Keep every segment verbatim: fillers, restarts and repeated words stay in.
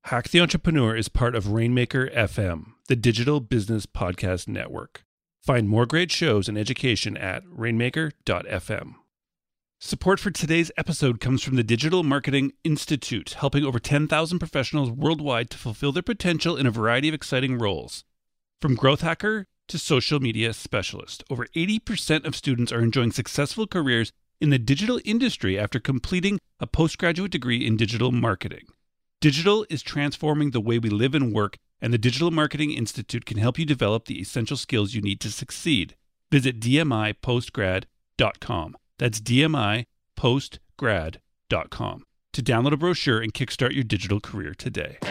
Hack the Entrepreneur is part of Rainmaker F M, the digital business podcast network. Find more great shows and education at rainmaker dot f m. Support for today's episode comes from the Digital Marketing Institute, helping over ten thousand professionals worldwide to fulfill their potential in a variety of exciting roles. From growth hacker to social media specialist, over eighty percent of students are enjoying successful careers in the digital industry after completing a postgraduate degree in digital marketing. Digital is transforming the way we live and work, and the Digital Marketing Institute can help you develop the essential skills you need to succeed. Visit d m i postgrad dot com. That's d m i postgrad dot com to download a brochure and kickstart your digital career today.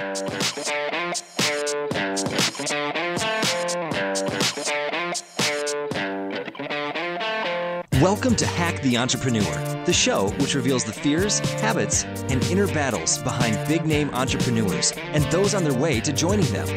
Welcome to Hack the Entrepreneur, the show which reveals the fears, habits, and inner battles behind big-name entrepreneurs and those on their way to joining them.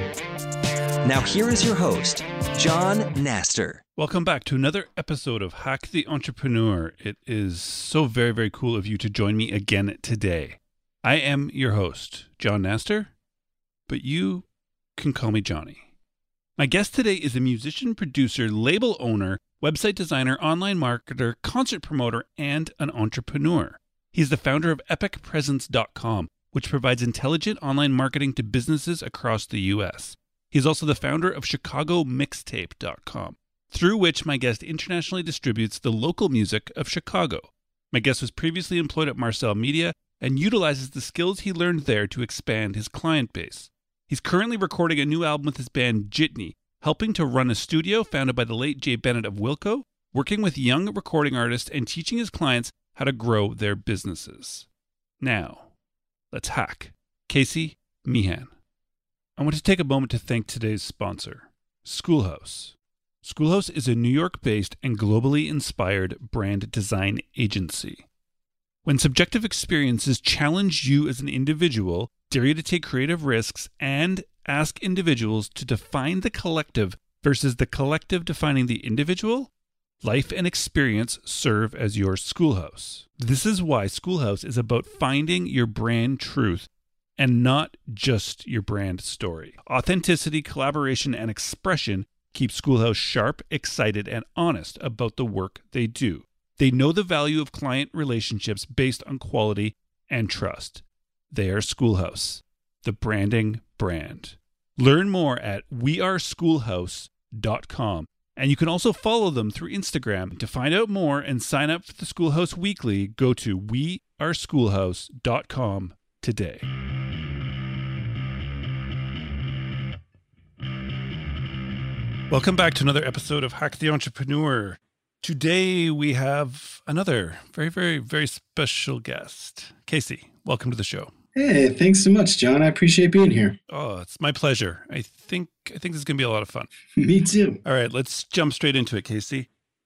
Now here is your host, John Naster. Welcome back to another episode of Hack the Entrepreneur. It is so very, very cool of you to join me again today. I am your host, John Naster, but you can call me Johnny. My guest today is a musician, producer, label owner, website designer, online marketer, concert promoter, and an entrepreneur. He's the founder of epic presence dot com, which provides intelligent online marketing to businesses across the U S. He's also the founder of chicago mixtape dot com, through which my guest internationally distributes the local music of Chicago. My guest was previously employed at Marcel Media and utilizes the skills he learned there to expand his client base. He's currently recording a new album with his band Jitney, helping to run a studio founded by the late Jay Bennett of Wilco, working with young recording artists and teaching his clients how to grow their businesses. Now, let's hack Casey Meehan. I want to take a moment to thank today's sponsor, Schoolhouse. Schoolhouse is a New York-based and globally inspired brand design agency. When subjective experiences challenge you as an individual, dare you to take creative risks, and ask individuals to define the collective versus the collective defining the individual, life and experience serve as your schoolhouse. This is why Schoolhouse is about finding your brand truth and not just your brand story. Authenticity, collaboration, and expression keep Schoolhouse sharp, excited, and honest about the work they do. They know the value of client relationships based on quality and trust. They are Schoolhouse, the branding brand. Learn more at we are schoolhouse dot com. And you can also follow them through Instagram. To find out more and sign up for the Schoolhouse Weekly, go to we are schoolhouse dot com today. Welcome back to another episode of Hack the Entrepreneur. Today we have another very, very, very special guest. Casey, welcome to the show. Hey, thanks so much, John. I appreciate being here. Oh, it's my pleasure. I think I think this is going to be a lot of fun. Me too. All right, let's jump straight into it, Casey.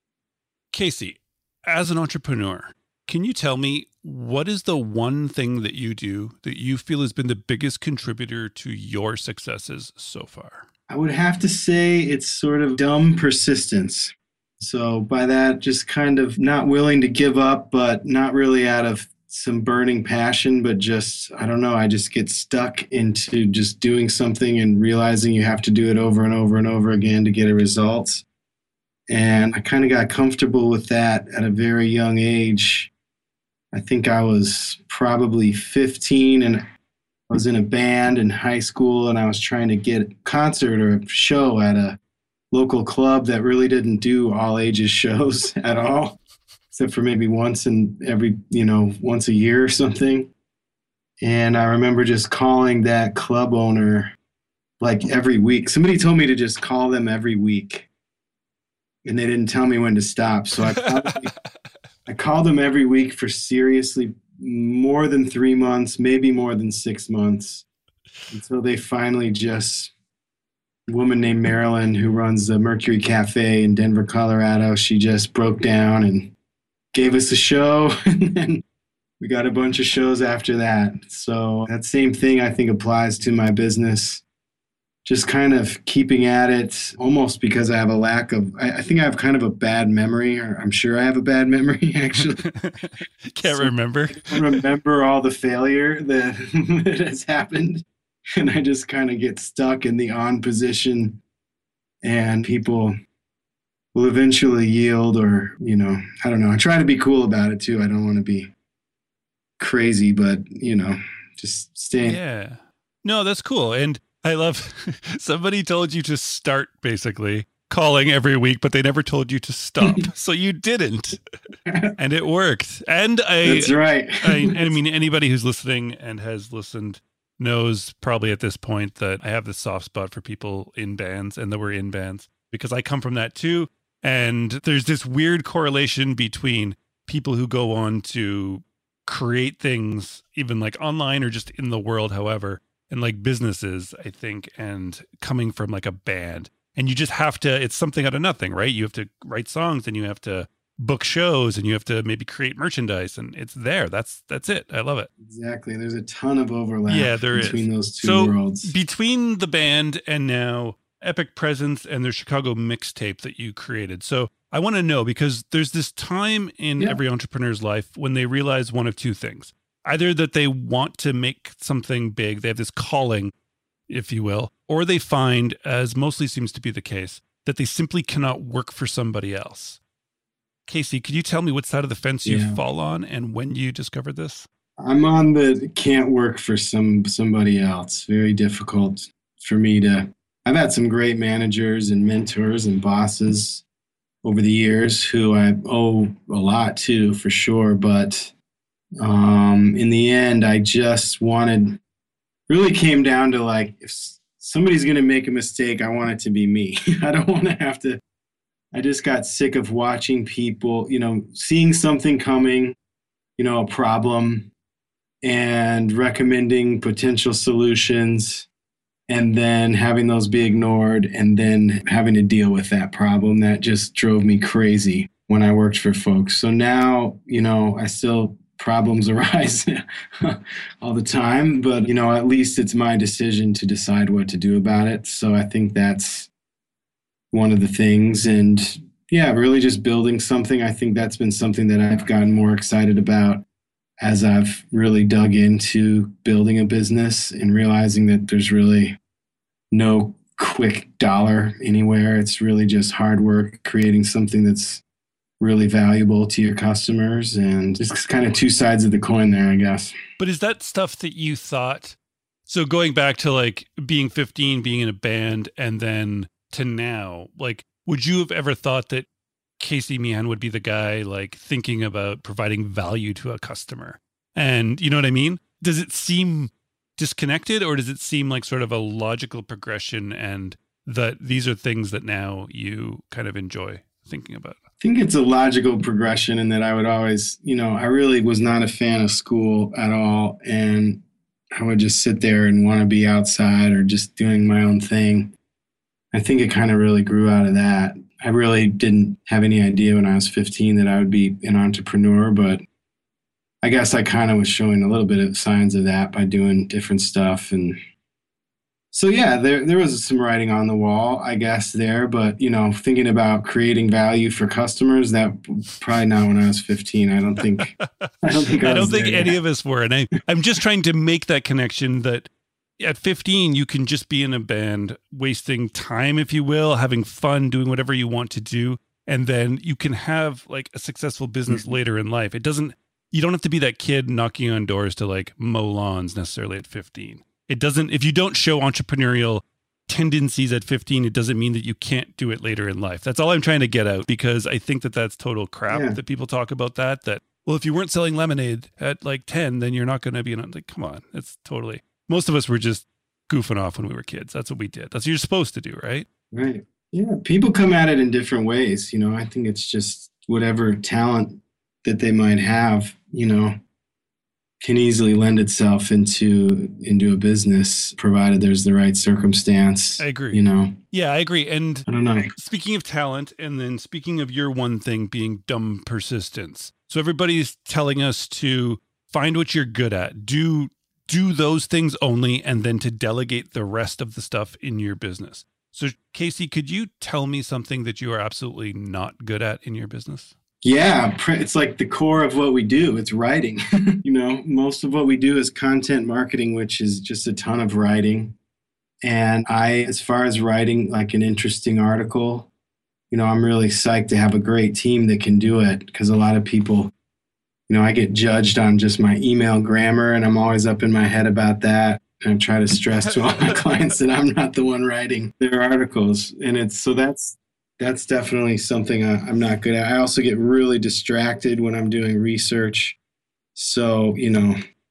Casey, as an entrepreneur, can you tell me what is the one thing that you do that you feel has been the biggest contributor to your successes so far? I would have to say it's sort of dumb persistence. So by that, just kind of not willing to give up, but not really out of some burning passion, but just, I don't know, I just get stuck into just doing something and realizing you have to do it over and over and over again to get a result. And I kind of got comfortable with that at a very young age. I think I was probably fifteen and I was in a band in high school and I was trying to get a concert or a show at a local club that really didn't do all ages shows at all, except for maybe once in every, you know, once a year or something. And I remember just calling that club owner like every week. Somebody told me to just call them every week and they didn't tell me when to stop. So I probably, I called them every week for seriously more than three months, maybe more than six months, until they finally just, a woman named Marilyn who runs the Mercury Cafe in Denver, Colorado, she just broke down and gave us a show, and then we got a bunch of shows after that. So that same thing I think applies to my business. Just kind of keeping at it, almost because I have a lack of, I, I think I have kind of a bad memory, or I'm sure I have a bad memory, actually. Can't so remember. I remember all the failure that, that has happened. and I just kind of get stuck in the on position, and people will eventually yield, or, you know, I don't know. I try to be cool about it too. I don't want to be crazy, but, you know, just staying. Yeah. No, that's cool. And I love somebody told you to start basically calling every week, but they never told you to stop. So you didn't. And it worked. And I That's right. I, I mean, anybody who's listening and has listened knows probably at this point that I have this soft spot for people in bands and that we're in bands, because I come from that too. And there's this weird correlation between people who go on to create things, even like online or just in the world, however, and like businesses, I think, and coming from like a band. And you just have to, it's something out of nothing, right? You have to write songs and you have to book shows and you have to maybe create merchandise, and it's there. That's that's it. I love it. Exactly. There's a ton of overlap yeah, there between is. those two so worlds. Between the band and now Epic Presence and their Chicago mixtape that you created. So I want to know, because there's this time in Yeah. every entrepreneur's life when they realize one of two things. Either that they want to make something big, they have this calling, if you will, or they find, as mostly seems to be the case, that they simply cannot work for somebody else. Casey, could you tell me what side of the fence you Yeah. fall on and when you discovered this? I'm on the can't work for some somebody else. Very difficult for me to. I've had some great managers and mentors and bosses over the years who I owe a lot to, for sure. But um, in the end, I just wanted, really came down to like, if somebody's going to make a mistake, I want it to be me. I don't want to have to. I just got sick of watching people, you know, seeing something coming, you know, a problem, and recommending potential solutions, and then having those be ignored, and then having to deal with that problem. That just drove me crazy when I worked for folks. So now, you know, I still, problems arise all the time, but, you know, at least it's my decision to decide what to do about it. So I think that's one of the things. And yeah, really just building something. I think that's been something that I've gotten more excited about as I've really dug into building a business and realizing that there's really no quick dollar anywhere. It's really just hard work, creating something that's really valuable to your customers, and just kind of two sides of the coin there, I guess. But is that stuff that you thought, so going back to like being fifteen, being in a band, and then to now, like, would you have ever thought that Casey Meehan would be the guy like thinking about providing value to a customer? And you know what I mean? Does it seem disconnected, or does it seem like sort of a logical progression, and that these are things that now you kind of enjoy thinking about? I think it's a logical progression, in that I would always, you know, I really was not a fan of school at all. And I would just sit there and want to be outside or just doing my own thing. I think it kind of really grew out of that. I really didn't have any idea when I was fifteen that I would be an entrepreneur, but I guess I kind of was showing a little bit of signs of that by doing different stuff. And so, yeah, there there was some writing on the wall, I guess, there. But, you know, thinking about creating value for customers, that probably not when I was fifteen. I don't think I don't think I, I don't was think there any yet. of us were. And I, I'm just trying to make that connection that at fifteen, you can just be in a band, wasting time, if you will, having fun, doing whatever you want to do. And then you can have like a successful business Mhm. later in life. It doesn't, you don't have to be that kid knocking on doors to like mow lawns necessarily at fifteen. It doesn't, if you don't show entrepreneurial tendencies at fifteen, it doesn't mean that you can't do it later in life. That's all I'm trying to get out, because I think that that's total crap Yeah. that people talk about that, that, well, if you weren't selling lemonade at like ten, then you're not going to be, in, like, come on. It's totally, most of us were just goofing off when we were kids. That's what we did. That's what you're supposed to do, right? Right. Yeah. People come at it in different ways. You know, I think it's just whatever talent that they might have, you know, can easily lend itself into into a business, provided there's the right circumstance. I agree. You know, Yeah, I agree. And I don't know. speaking of talent, and then speaking of your one thing being dumb persistence. So everybody's telling us to find what you're good at, do do those things only, and then to delegate the rest of the stuff in your business. So Casey, could you tell me something that you are absolutely not good at in your business? Yeah, pr- it's like the core of what we do. It's writing. You know, most of what we do is content marketing, which is just a ton of writing. And I, as far as writing like an interesting article, you know, I'm really psyched to have a great team that can do it because a lot of people, you know, I get judged on just my email grammar and I'm always up in my head about that. And I try to stress to all my clients that I'm not the one writing their articles. And it's so that's that's definitely something I, I'm not good at. I also get really distracted when I'm doing research. So, you know,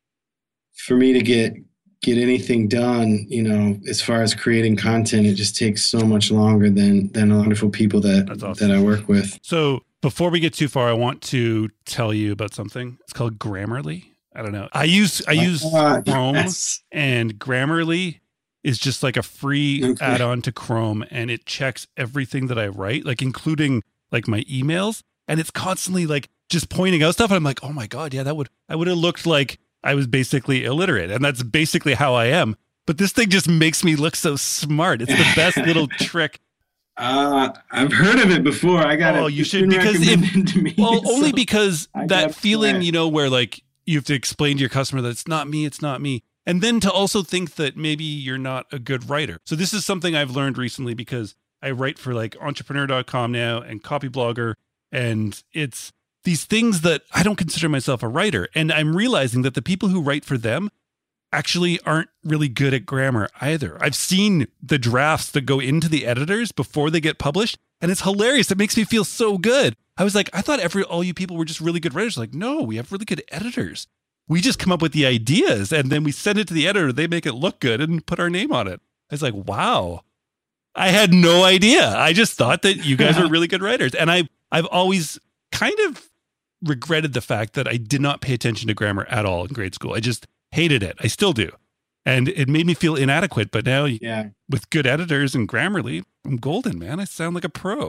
for me to get get anything done, you know, as far as creating content, it just takes so much longer than than the wonderful people that awesome. that I work with. So before we get too far, I want to tell you about something. It's called Grammarly. I don't know. I use I use uh, Chrome, yes. And Grammarly is just like a free okay. add-on to Chrome, and it checks everything that I write, like including like my emails, and it's constantly like just pointing out stuff. And I'm like, oh my god, yeah, that would I would have looked like I was basically illiterate, and that's basically how I am. But this thing just makes me look so smart. It's the best little trick. Uh, I've heard of it before. I got it. Oh, you should because it, to me, well, only so because that feeling, you know, where like you have to explain to your customer that it's not me, it's not me. And then to also think that maybe you're not a good writer. So this is something I've learned recently because I write for like entrepreneur dot com now and Copyblogger. And it's these things that I don't consider myself a writer. And I'm realizing that the people who write for them actually aren't really good at grammar either. I've seen the drafts that go into the editors before they get published. And it's hilarious. It makes me feel so good. I was like, I thought every all you people were just really good writers. Like, no, we have really good editors. We just come up with the ideas and then we send it to the editor. They make it look good and put our name on it. I was like, wow, I had no idea. I just thought that you guys are really good writers. And I, I've always kind of regretted the fact that I did not pay attention to grammar at all in grade school. I just hated it. I still do. And it made me feel inadequate. But now yeah. with good editors and Grammarly, I'm golden, man. I sound like a pro.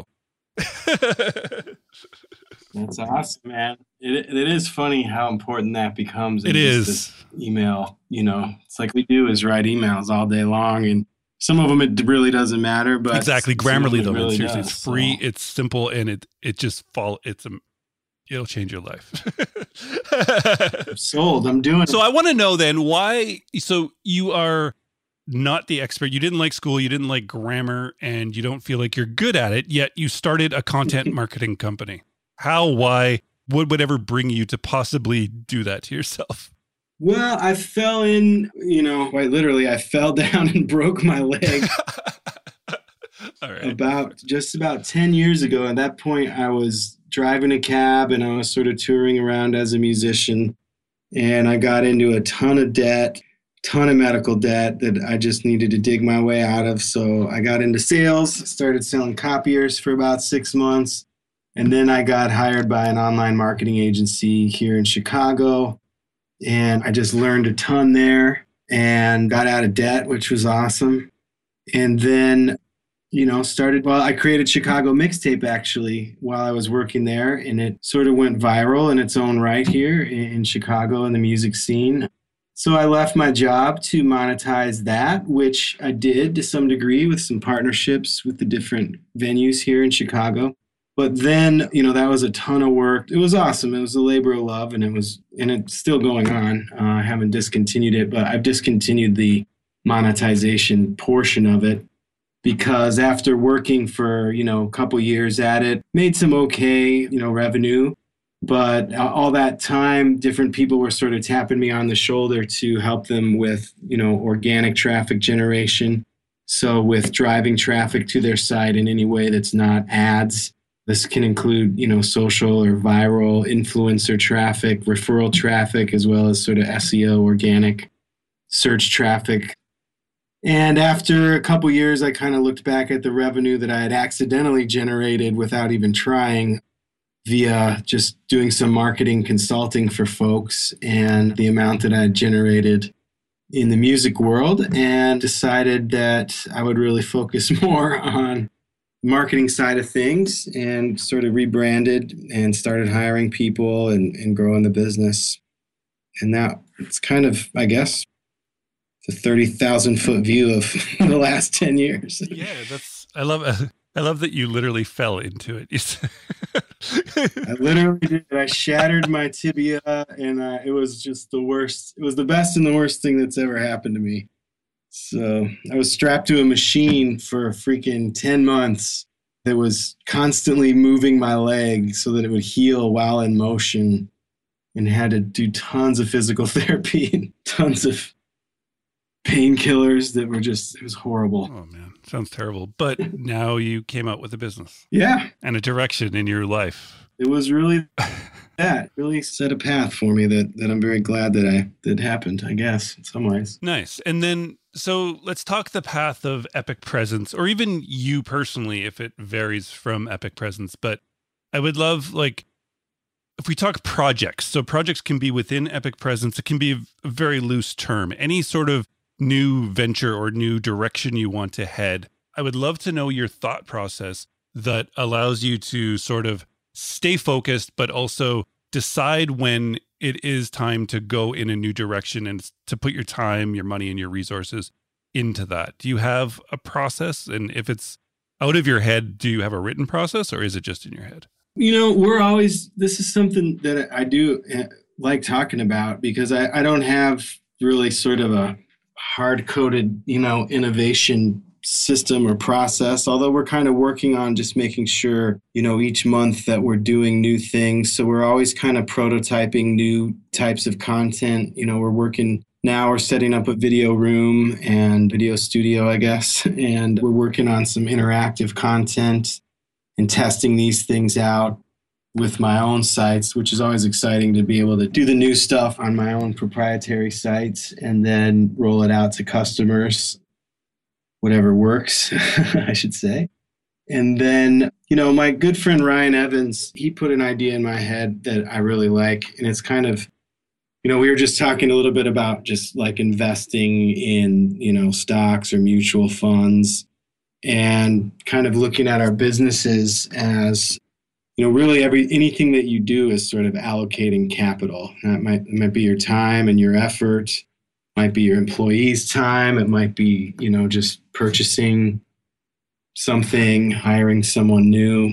That's awesome, man. It it is funny how important that becomes. It is. Email, you know, it's like we do is write emails all day long, and some of them it really doesn't matter. But exactly, Grammarly though, really seriously, does, it's free, so. It's simple, and it it just fall. It's a, it'll change your life. I'm sold. I'm doing. So it. I want to know then why. So you are not the expert. You didn't like school. You didn't like grammar, and you don't feel like you're good at it. Yet you started a content marketing company. How? Why? What would ever bring you to possibly do that to yourself? Well, I fell in, you know, quite literally, I fell down and broke my leg All right. about just about ten years ago. At that point, I was driving a cab and I was sort of touring around as a musician. And I got into a ton of debt, ton of medical debt that I just needed to dig my way out of. So I got into sales, started selling copiers for about six months. And then I got hired by an online marketing agency here in Chicago. And I just learned a ton there and got out of debt, which was awesome. And then, you know, started, well, I created Chicago Mixtape actually while I was working there. And it sort of went viral in its own right here in Chicago in the music scene. So I left my job to monetize that, which I did to some degree with some partnerships with the different venues here in Chicago. But then, you know, that was a ton of work. It was awesome. It was a labor of love, and it was, and it's still going on. Uh, I haven't discontinued it, but I've discontinued the monetization portion of it because after working for, you know, a couple years at it, made some okay, you know, revenue. But all that time, different people were sort of tapping me on the shoulder to help them with, you know, organic traffic generation. So with driving traffic to their site in any way that's not ads. This can include, you know, social or viral influencer traffic, referral traffic, as well as sort of S E O, organic search traffic. And after a couple years, I kind of looked back at the revenue that I had accidentally generated without even trying via just doing some marketing consulting for folks and the amount that I had generated in the music world, and decided that I would really focus more on marketing side of things and sort of rebranded and started hiring people and, and growing the business. And that it's kind of, I guess, the thirty thousand foot view of the last ten years. Yeah, that's, I love it. I love that you literally fell into it. I literally did. I shattered my tibia, and uh, it was just the worst. It was the best and the worst thing that's ever happened to me. So I was strapped to a machine for freaking ten months that was constantly moving my leg so that it would heal while in motion, and had to do tons of physical therapy and tons of painkillers that were just, it was horrible. Oh, man. Sounds terrible. But now you came out with a business. Yeah. And a direction in your life. It was really that really set a path for me that, that I'm very glad that I that happened, I guess, in some ways. Nice. And then, so let's talk the path of Epic Presence, or even you personally, if it varies from Epic Presence. But I would love, like, if we talk projects, so projects can be within Epic Presence. It can be a very loose term. Any sort of new venture or new direction you want to head. I would love to know your thought process that allows you to sort of stay focused, but also decide when it is time to go in a new direction and to put your time, your money, and your resources into that. Do you have a process? And if it's out of your head, do you have a written process, or is it just in your head? You know, we're always, this is something that I do like talking about, because I, I don't have really sort of a hard-coded, you know, innovation system or process, although we're kind of working on just making sure, you know, each month that we're doing new things. So we're always kind of prototyping new types of content. You know, we're working now, we're setting up a video room and video studio, I guess, and we're working on some interactive content and testing these things out with my own sites, which is always exciting to be able to do the new stuff on my own proprietary sites and then roll it out to customers, whatever works, I should say. And then, you know, my good friend Ryan Evans, he put an idea in my head that I really like. And it's kind of, you know, we were just talking a little bit about just like investing in, you know, stocks or mutual funds, and kind of looking at our businesses as, you know, really every anything that you do is sort of allocating capital. That might, it might be your time and your effort, might be your employees' time. It might be, you know, just purchasing something, hiring someone new.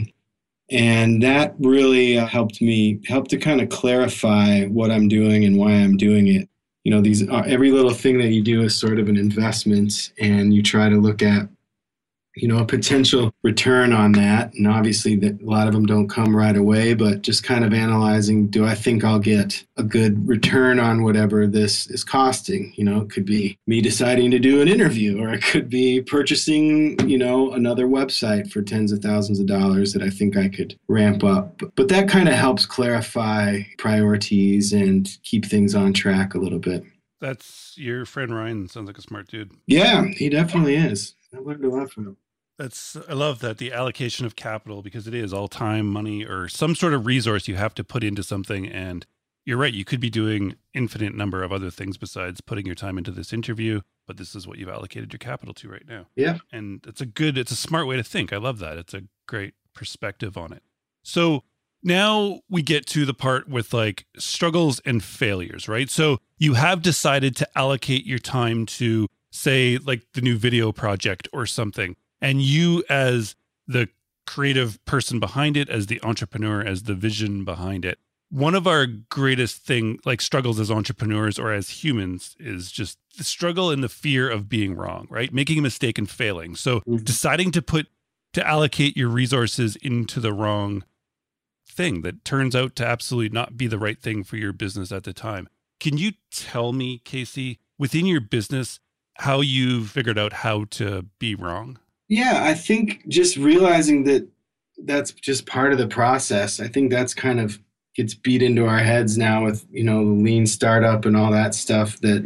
And that really uh, helped me, helped to kind of clarify what I'm doing and why I'm doing it. You know, these uh, every little thing that you do is sort of an investment, and you try to look at, you know, a potential return on that. And obviously that a lot of them don't come right away, but just kind of analyzing, do I think I'll get a good return on whatever this is costing? You know, it could be me deciding to do an interview, or it could be purchasing, you know, another website for tens of thousands of dollars that I think I could ramp up. But that kind of helps clarify priorities and keep things on track a little bit. That's your friend Ryan. Sounds like a smart dude. Yeah, he definitely is. I learned a lot from him. That's, I love that, the allocation of capital, because it is all time, money, or some sort of resource you have to put into something. And you're right, you could be doing infinite number of other things besides putting your time into this interview, but this is what you've allocated your capital to right now. Yeah. And it's a good, it's a smart way to think. I love that. It's a great perspective on it. So now we get to the part with like struggles and failures, right? So you have decided to allocate your time to, say, like the new video project or something. And you, as the creative person behind it, as the entrepreneur, as the vision behind it, one of our greatest thing, like struggles as entrepreneurs or as humans, is just the struggle and the fear of being wrong, right? Making a mistake and failing. So mm-hmm. deciding to put, to allocate your resources into the wrong thing that turns out to absolutely not be the right thing for your business at the time. Can you tell me, Casey, within your business, how you figured out how to be wrong? Yeah, I think just realizing that that's just part of the process. I think that's kind of gets beat into our heads now with, you know, the lean startup and all that stuff, that,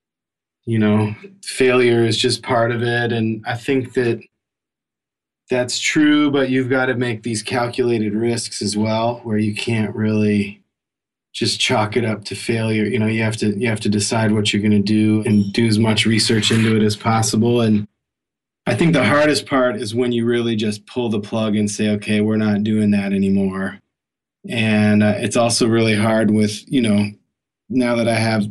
you know, failure is just part of it. And I think that that's true, but you've got to make these calculated risks as well, where you can't really just chalk it up to failure. You know, you have to, you have to decide what you're going to do and do as much research into it as possible. And I think the hardest part is when you really just pull the plug and say, okay, we're not doing that anymore. And uh, it's also really hard with, you know, now that I have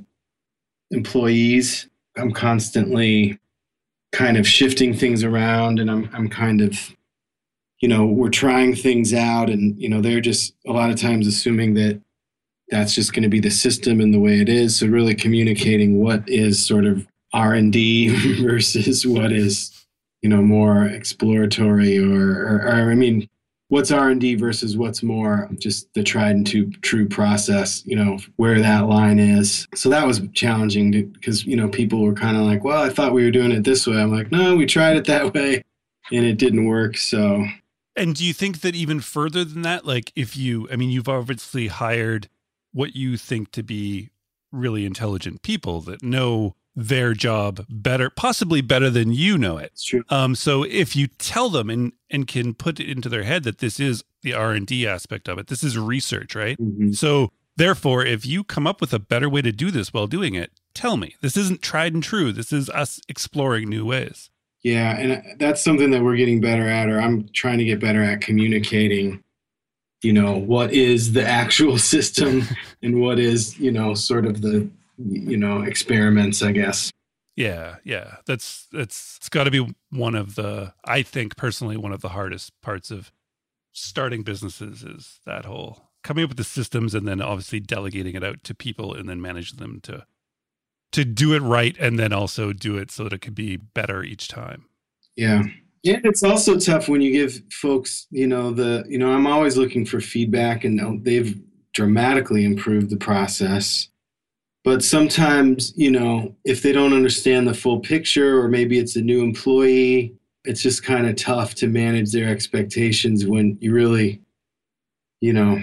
employees, I'm constantly kind of shifting things around, and I'm I'm kind of you know, we're trying things out, and, you know, they're just a lot of times assuming that that's just going to be the system and the way it is. So really communicating what is sort of R and D versus what is, you know, more exploratory or, or, or I mean, what's R and D versus what's more just the tried and true, true process, you know, where that line is. So that was challenging because, you know, people were kind of like, well, I thought we were doing it this way. I'm like, no, we tried it that way and it didn't work. So. And do you think that even further than that, like if you, I mean, you've obviously hired what you think to be really intelligent people that know their job better, possibly better than you know it. It's true. Um, so if you tell them and, and can put it into their head that this is the R and D aspect of it, this is research, right? Mm-hmm. So therefore, if you come up with a better way to do this while doing it, tell me. This isn't tried and true. This is us exploring new ways. Yeah, and that's something that we're getting better at, or I'm trying to get better at communicating, you know, what is the actual system and what is, you know, sort of the, you know, experiments, I guess. Yeah, yeah. That's, that's, it's got to be one of the, I think personally, one of the hardest parts of starting businesses is that whole coming up with the systems and then obviously delegating it out to people and then manage them to, to do it right. And then also do it so that it could be better each time. Yeah. Yeah. It's also tough when you give folks, you know, the, you know, I'm always looking for feedback, and they've dramatically improved the process. But sometimes, you know, if they don't understand the full picture, or maybe it's a new employee, it's just kind of tough to manage their expectations when you really, you know,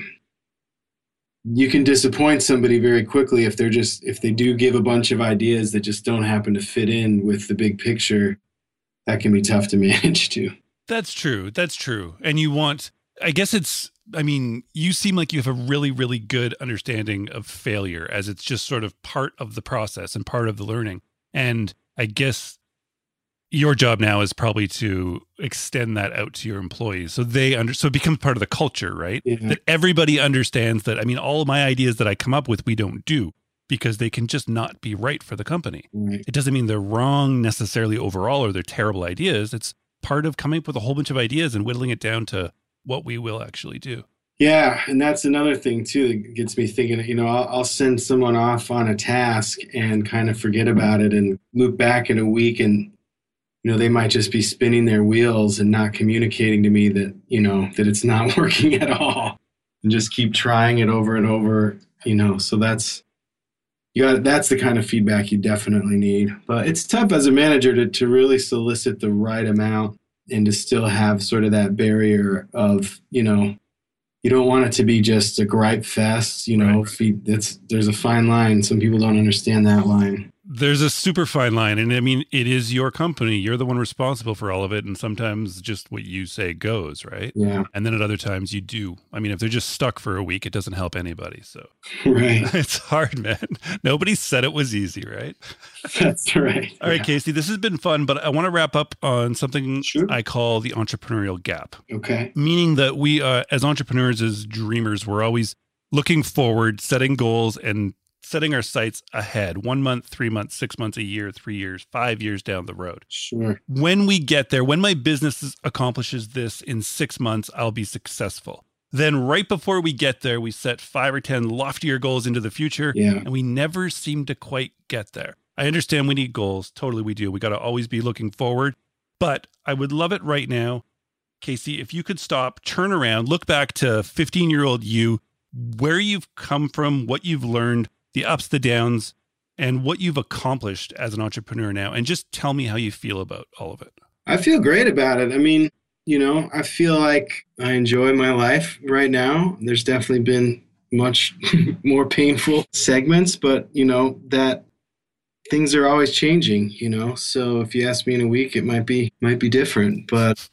you can disappoint somebody very quickly if they're just, if they do give a bunch of ideas that just don't happen to fit in with the big picture. That can be tough to manage too. That's true. That's true. And you want, I guess it's, I mean, you seem like you have a really, really good understanding of failure as it's just sort of part of the process and part of the learning. And I guess your job now is probably to extend that out to your employees. So they under, so it becomes part of the culture, right? Yeah. That everybody understands that, I mean, all of my ideas that I come up with, we don't do because they can just not be right for the company. Right. It doesn't mean they're wrong necessarily overall or they're terrible ideas. It's part of coming up with a whole bunch of ideas and whittling it down to what we will actually do. Yeah. And that's another thing too that gets me thinking, you know, I'll, I'll send someone off on a task and kind of forget about it and loop back in a week, and, you know, they might just be spinning their wheels and not communicating to me that, you know, that it's not working at all, and just keep trying it over and over, you know, so that's, you got, that's the kind of feedback you definitely need. But it's tough as a manager to, to really solicit the right amount and to still have sort of that barrier of, you know, you don't want it to be just a gripe fest, you know, Right. feed, that's, there's a fine line. Some people don't understand that line. There's a super fine line. And I mean, it is your company. You're the one responsible for all of it. And sometimes just what you say goes, right? Yeah. And then at other times you do. I mean, if they're just stuck for a week, it doesn't help anybody. So Right. it's hard, man. Nobody said it was easy, right? That's right. All right, Yeah. Casey, this has been fun, but I want to wrap up on something Sure. I call the entrepreneurial gap. Okay. Meaning that we, uh, as entrepreneurs, as dreamers, we're always looking forward, setting goals, and setting our sights ahead, one month, three months, six months, a year, three years, five years down the road. Sure. When we get there, when my business accomplishes this in six months, I'll be successful. Then right before we get there, we set five or ten loftier goals into the future, Yeah. and we never seem to quite get there. I understand we need goals. Totally we do. We got to always be looking forward. But I would love it right now, Casey, if you could stop, turn around, look back to fifteen-year-old you, where you've come from, what you've learned, the ups, the downs, and what you've accomplished as an entrepreneur now, and just tell me how you feel about all of it. I feel great about it. I mean, you know, I feel like I enjoy my life right now. There's definitely been much more painful segments, but, you know, that things are always changing, you know. So if you ask me in a week, it might be might be different. But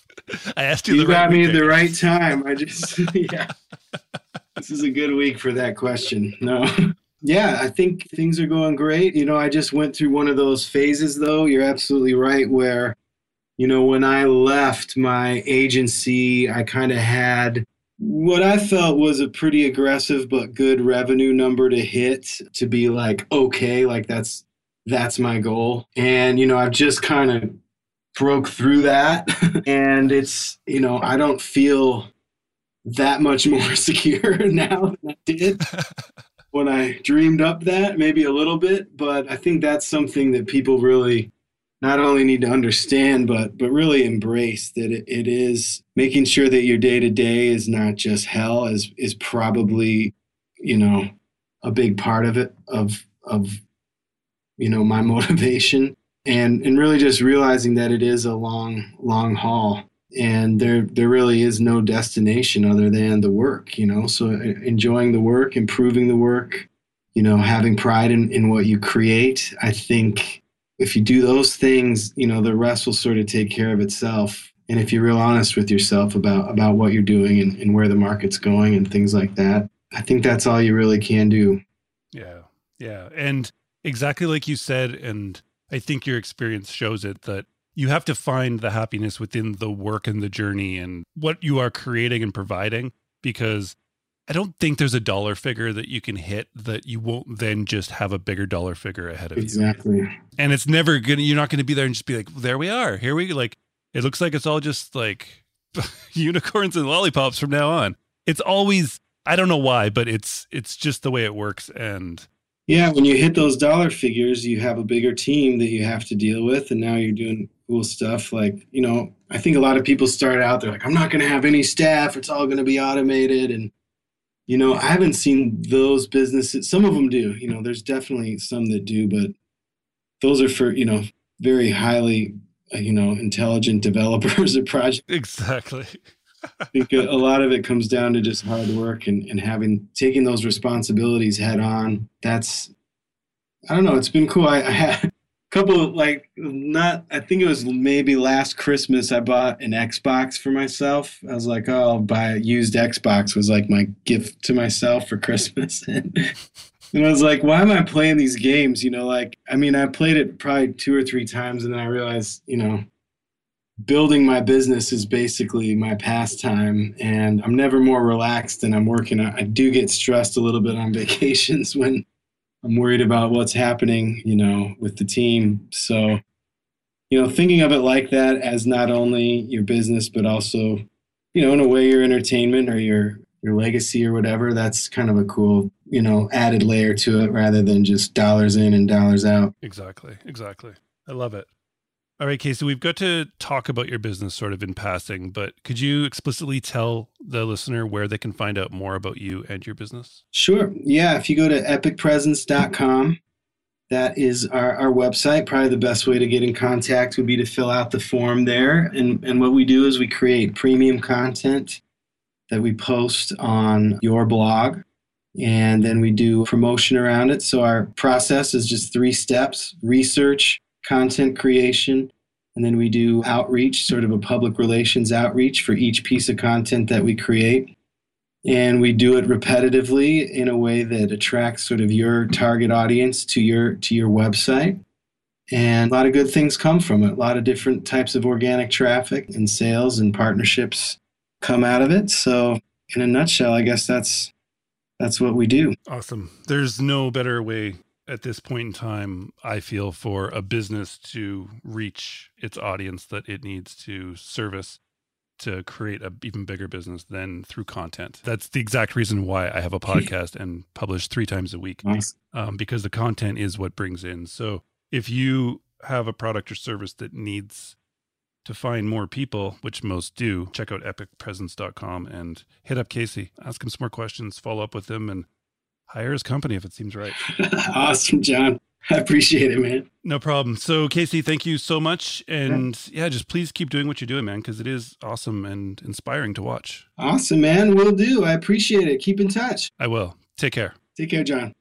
I asked you, you the got right me week, at the I right guess. time. I just, yeah. This is a good week for that question. No. Yeah, I think things are going great. You know, I just went through one of those phases, though. You're absolutely right, where, you know, when I left my agency, I kind of had what I felt was a pretty aggressive but good revenue number to hit to be like, okay, like that's that's my goal. And, you know, I've just kind of broke through that. And it's, you know, I don't feel that much more secure now than I did when I dreamed up that, maybe a little bit. But I think that's something that people really not only need to understand, but but really embrace, that it, it is making sure that your day to day is not just hell is is probably, you know, a big part of it, of of you know, my motivation, and and really just realizing that it is a long, long haul, and there there really is no destination other than the work, you know. So enjoying the work, improving the work, you know, having pride in, in what you create. I think if you do those things, you know, the rest will sort of take care of itself. And if you're real honest with yourself about, about what you're doing and, and where the market's going and things like that, I think that's all you really can do. Yeah. Yeah. And exactly like you said, and I think your experience shows it, that you have to find the happiness within the work and the journey and what you are creating and providing, because I don't think there's a dollar figure that you can hit that you won't then just have a bigger dollar figure ahead of exactly. you. Exactly. And it's never going to, you're not going to be there and just be like, there we are. Here we like, it looks like it's all just like unicorns and lollipops from now on. It's always, I don't know why, but it's, it's just the way it works. And yeah, when you hit those dollar figures, you have a bigger team that you have to deal with. And now you're doing cool stuff. Like, you know, I think a lot of people start out, they're like, I'm not going to have any staff. It's all going to be automated. And you know, I haven't seen those businesses. Some of them do. You know, there's definitely some that do, but those are for, you know, very highly, uh, you know, intelligent developers or projects. Exactly. I think a, a lot of it comes down to just hard work and, and having, taking those responsibilities head on. That's, I don't know, it's been cool. I, I had a couple of, like, not, I think it was maybe last Christmas, I bought an Xbox for myself. I was like, oh, I'll buy a used Xbox, was like my gift to myself for Christmas. And, and I was like, why am I playing these games? You know, like, I mean, I played it probably two or three times, and then I realized, you know, building my business is basically my pastime, and I'm never more relaxed than I'm working. I do get stressed a little bit on vacations when I'm worried about what's happening, you know, with the team. So, you know, thinking of it like that as not only your business, but also, you know, in a way your entertainment or your, your legacy or whatever, that's kind of a cool, you know, added layer to it rather than just dollars in and dollars out. Exactly. Exactly. I love it. All right, Casey, we've got to talk about your business sort of in passing, but could you explicitly tell the listener where they can find out more about you and your business? Sure. Yeah. If you go to epic presence dot com, that is our, our website. Probably the best way to get in contact would be to fill out the form there. And, and what we do is we create premium content that we post on your blog, and then we do promotion around it. So our process is just three steps: research, content creation, and then we do outreach, sort of a public relations outreach for each piece of content that we create. And we do it repetitively in a way that attracts sort of your target audience to your to your website. And a lot of good things come from it. A lot of different types of organic traffic and sales and partnerships come out of it. So in a nutshell, I guess that's that's what we do. Awesome. There's no better way at this point in time, I feel, for a business to reach its audience that it needs to service to create an even bigger business than through content. That's the exact reason why I have a podcast and publish three times a week, Nice. um, because the content is what brings in. So if you have a product or service that needs to find more people, which most do, check out epic presence dot com and hit up Casey, ask him some more questions, follow up with him, and hire his company if it seems right. Awesome, John. I appreciate it, man. No problem. So, Casey, thank you so much. And yeah, just please keep doing what you're doing, man, because it is awesome and inspiring to watch. Awesome, man. Will do. I appreciate it. Keep in touch. I will. Take care. Take care, John.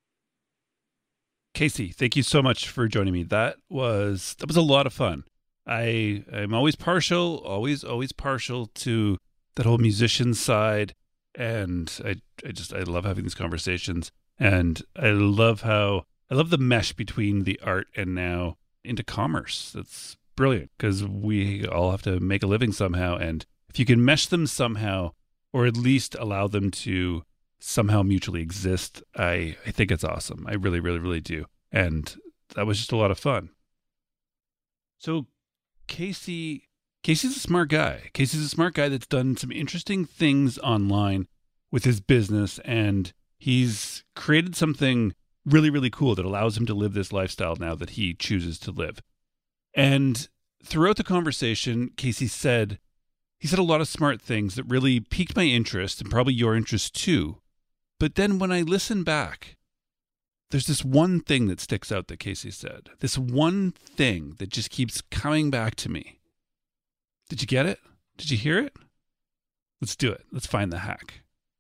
Casey, thank you so much for joining me. That was that was a lot of fun. I am always partial, always, always partial to that whole musician side. And I, I just, I love having these conversations, and I love how, I love the mesh between the art and now into commerce. That's brilliant, because we all have to make a living somehow. And if you can mesh them somehow, or at least allow them to somehow mutually exist, I, I think it's awesome. I really, really, really do. And that was just a lot of fun. So Casey, Casey's a smart guy. Casey's a smart guy that's done some interesting things online with his business, and he's created something really, really cool that allows him to live this lifestyle now that he chooses to live. And throughout the conversation, Casey said, he said a lot of smart things that really piqued my interest and probably your interest too. But then when I listen back, there's this one thing that sticks out that Casey said. This one thing that just keeps coming back to me. Did you get it? Did you hear it? Let's do it. Let's find the hack.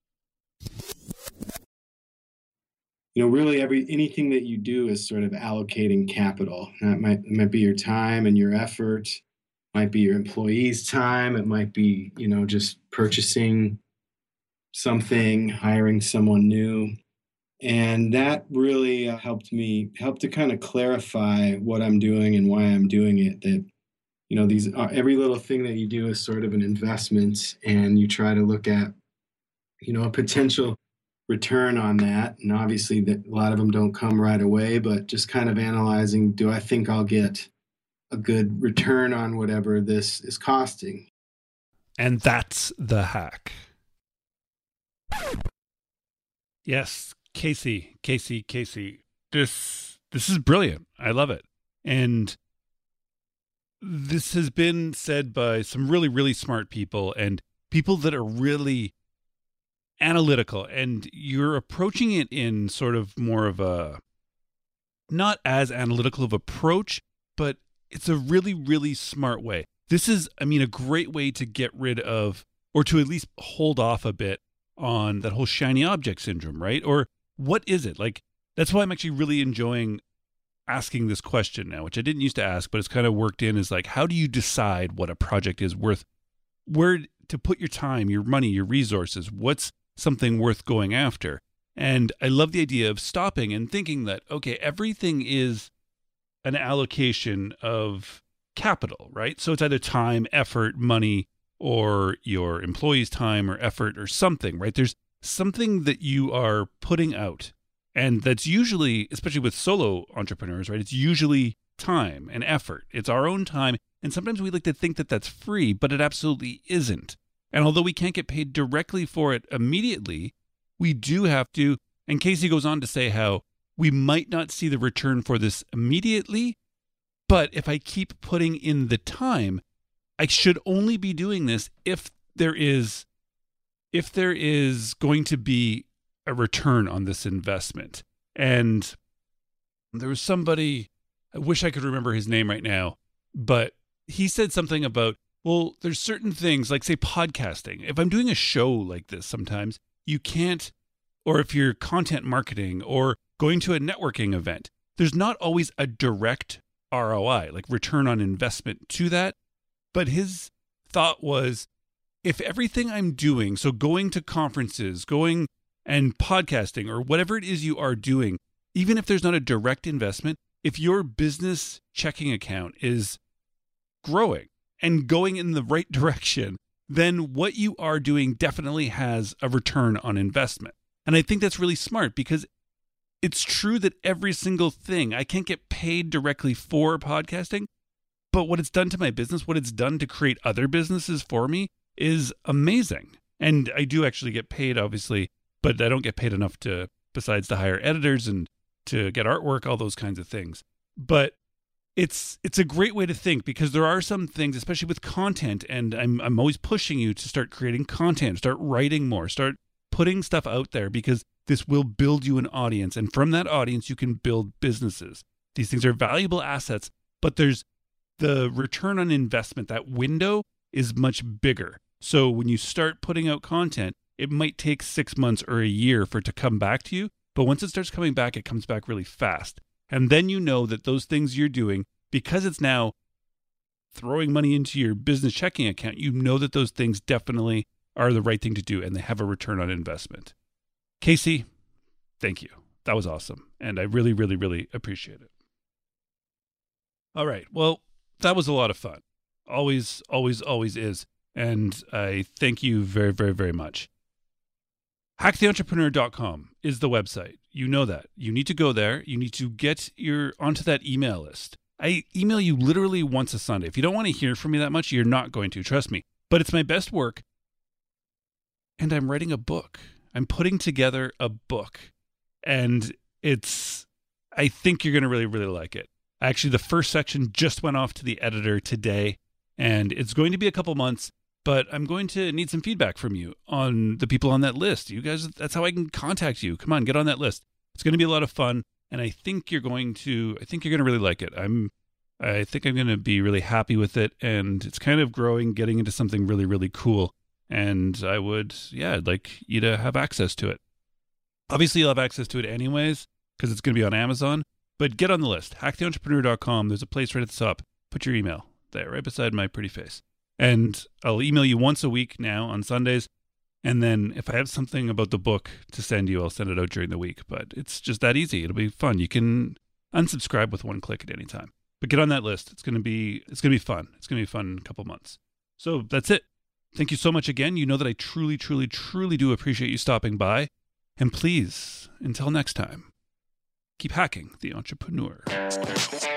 You know, really every anything that you do is sort of allocating capital. That might it might be your time and your effort, might be your employees' time, it might be, you know, just purchasing something, hiring someone new. And that really uh, helped me, helped to kind of clarify what I'm doing and why I'm doing it. That, you know, these uh, every little thing that you do is sort of an investment, and you try to look at, you know, a potential return on that. And obviously that a lot of them don't come right away, but just kind of analyzing, do I think I'll get a good return on whatever this is costing? And that's the hack. Yes, Casey, Casey, Casey. This this is brilliant. I love it. And this has been said by some really, really smart people and people that are really analytical, and you're approaching it in sort of more of a not as analytical of approach, but it's a really, really smart way. This is, I mean, a great way to get rid of, or to at least hold off a bit on that whole shiny object syndrome, right? Or what is it? Like, that's why I'm actually really enjoying asking this question now, which I didn't used to ask, but it's kind of worked in, is like, how do you decide what a project is worth, where to put your time, your money, your resources? What's something worth going after? And I love the idea of stopping and thinking that, okay, everything is an allocation of capital, right? So it's either time, effort, money, or your employees' time or effort or something, right? There's something that you are putting out. And that's usually, especially with solo entrepreneurs, right? It's usually time and effort. It's our own time. And sometimes we like to think that that's free, but it absolutely isn't. And although we can't get paid directly for it immediately, we do have to. And Casey goes on to say how we might not see the return for this immediately, but if I keep putting in the time, I should only be doing this if there is, if there is going to be a return on this investment. And there was somebody, I wish I could remember his name right now, but he said something about, well, there's certain things like, say, podcasting. If I'm doing a show like this, sometimes you can't, or if you're content marketing or going to a networking event, there's not always a direct R O I, like return on investment to that. But his thought was, if everything I'm doing, so going to conferences, going and podcasting, or whatever it is you are doing, even if there's not a direct investment, if your business checking account is growing and going in the right direction, then what you are doing definitely has a return on investment. And I think that's really smart, because it's true that every single thing, I can't get paid directly for podcasting, but what it's done to my business, what it's done to create other businesses for me is amazing. And I do actually get paid, obviously, but I don't get paid enough to, besides to hire editors and to get artwork, all those kinds of things. But it's it's a great way to think, because there are some things, especially with content, and I'm I'm always pushing you to start creating content, start writing more, start putting stuff out there, because this will build you an audience. And from that audience, you can build businesses. These things are valuable assets, but there's the return on investment, that window is much bigger. So when you start putting out content, it might take six months or a year for it to come back to you. But once it starts coming back, it comes back really fast. And then you know that those things you're doing, because it's now throwing money into your business checking account, you know that those things definitely are the right thing to do and they have a return on investment. Casey, thank you. That was awesome. And I really, really, really appreciate it. All right. Well, that was a lot of fun. Always, always, always is. And I thank you very, very, very much. hack the entrepreneur dot com is the website. You know that. You need to go there. You need to get your onto that email list. I email you literally once a Sunday. If you don't want to hear from me that much, you're not going to, trust me. But it's my best work, and I'm writing a book. I'm putting together a book, and it's, I think you're going to really, really like it. Actually, the first section just went off to the editor today, and it's going to be a couple months, but I'm going to need some feedback from you on the people on that list. You guys, that's how I can contact you. Come on, get on that list. It's going to be a lot of fun. And I think you're going to, I think you're going to really like it. I'm, I think I'm going to be really happy with it. And it's kind of growing, getting into something really, really cool. And I would, yeah, I'd like you to have access to it. Obviously, you'll have access to it anyways, because it's going to be on Amazon. But get on the list, hack the entrepreneur dot com. There's a place right at the top. Put your email there, right beside my pretty face. And I'll email you once a week now on Sundays. And then if I have something about the book to send you, I'll send it out during the week. But it's just that easy. It'll be fun. You can unsubscribe with one click at any time. But get on that list. It's going to be it's going to be fun. It's going to be a fun couple months. So that's it. Thank you so much again. You know that I truly, truly, truly do appreciate you stopping by. And please, until next time, keep hacking the entrepreneur.